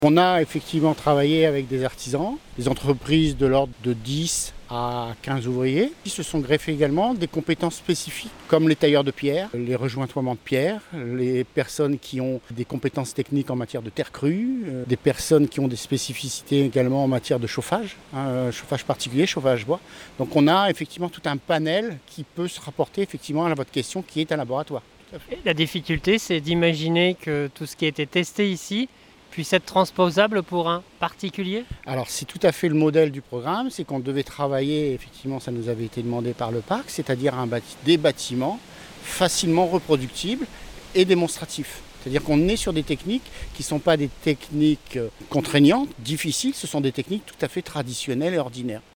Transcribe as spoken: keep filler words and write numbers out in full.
On a effectivement travaillé avec des artisans, des entreprises de l'ordre de dix à quinze ouvriers, qui se sont greffés également des compétences spécifiques comme les tailleurs de pierre, les rejointoiements de pierre, les personnes qui ont des compétences techniques en matière de terre crue, euh, des personnes qui ont des spécificités également en matière de chauffage, hein, chauffage particulier, chauffage bois. Donc on a effectivement tout un panel qui peut se rapporter effectivement à votre question qui est un laboratoire. Et la difficulté, c'est d'imaginer que tout ce qui a été testé ici puisse être transposable pour un particulier ? Alors c'est tout à fait le modèle du programme, c'est qu'on devait travailler, effectivement ça nous avait été demandé par le parc, c'est-à-dire un bâti- des bâtiments facilement reproductibles et démonstratifs. C'est-à-dire qu'on est sur des techniques qui ne sont pas des techniques contraignantes, difficiles, ce sont des techniques tout à fait traditionnelles et ordinaires.